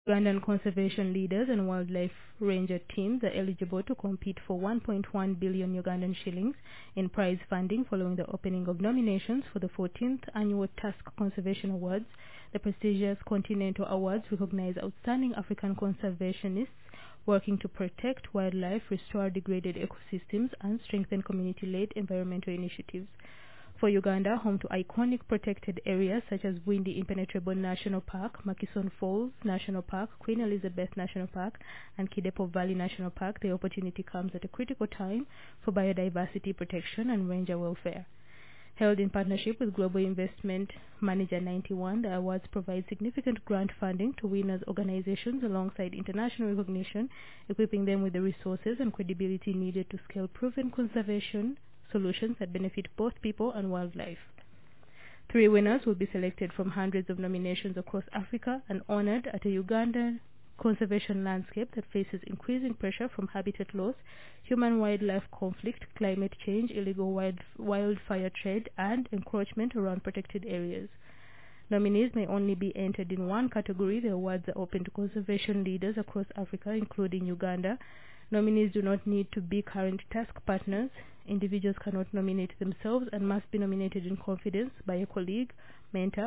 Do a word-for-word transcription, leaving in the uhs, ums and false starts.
Ugandan conservation leaders and wildlife ranger teams are eligible to compete for one point one billion Ugandan shillings in prize funding following the opening of nominations for the fourteenth Annual Tusk Conservation Awards. The prestigious Continental Awards recognize outstanding African conservationists working to protect wildlife, restore degraded ecosystems, and strengthen community-led environmental initiatives. For Uganda, home to iconic protected areas such as Bwindi Impenetrable National Park, Makison Falls National Park, Queen Elizabeth National Park, and Kidepo Valley National Park, the opportunity comes at a critical time for biodiversity protection and ranger welfare. Held in partnership with Global Investment Manager ninety-one, the awards provide significant grant funding to winners' organizations alongside international recognition, equipping them with the resources and credibility needed to scale proven conservation solutions that benefit both people and wildlife. Three winners will be selected from hundreds of nominations across Africa and honored at a Ugandan conservation landscape that faces increasing pressure from habitat loss, human-wildlife conflict, climate change, illegal wild, wildfire trade, and encroachment around protected areas. Nominees may only be entered in one category. The awards are open to conservation leaders across Africa, including Uganda. Nominees do not need to be current task partners. Individuals cannot nominate themselves and must be nominated in confidence by a colleague, mentor,